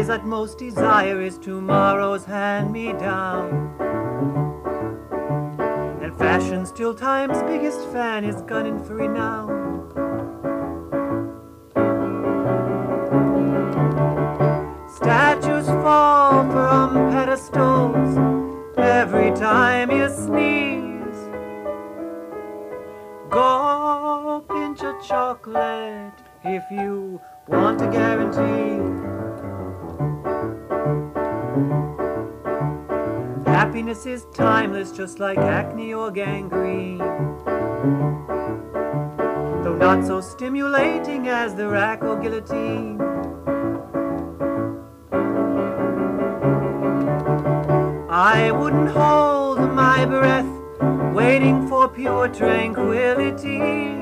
Today's utmost desire is tomorrow's hand-me-down. And fashion, still time's biggest fan, is gunning for renown. Statues fall from pedestals every time you sneeze. Go pinch a chocolate if you want a guarantee. Happiness is timeless, just like acne or gangrene, though not so stimulating as the rack or guillotine. I wouldn't hold my breath waiting for pure tranquility.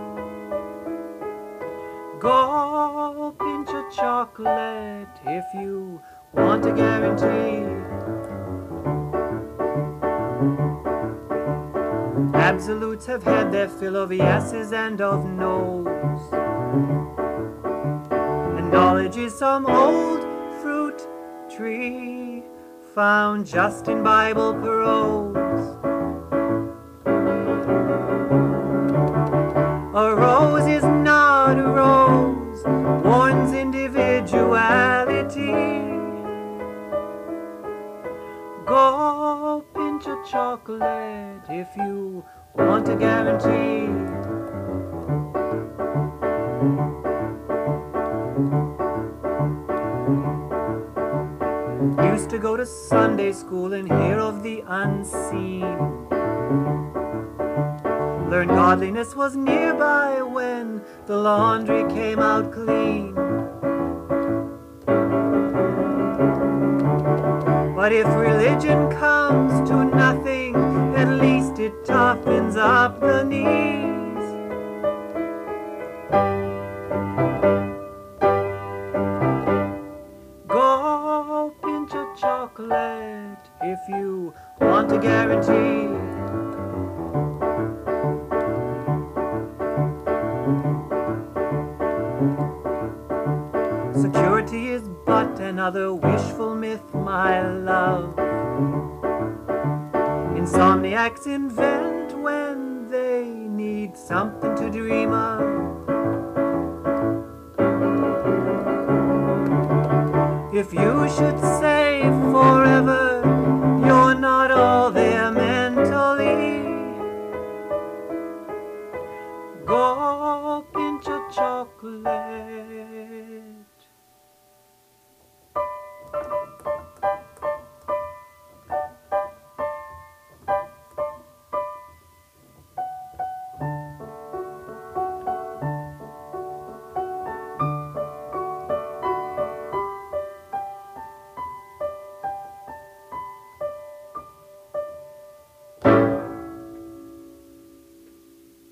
Go pinch a chocolate if you want a guarantee. Absolutes have had their fill of yeses and of nos, and knowledge is some old fruit tree found just in Bible prose. A rose is not a rose, warns individuality. Go pinch a chocolate if you want a guarantee. Used to go to Sunday school and hear of the unseen. Learned godliness was nearby when the laundry came out clean. But if religion comes to nothing, at least it toughens up the knees. Go pinch a chocolate if you want a guarantee. Security is but another wishful myth, my love. Insomniacs invent when they need something to dream of. If you should say forever,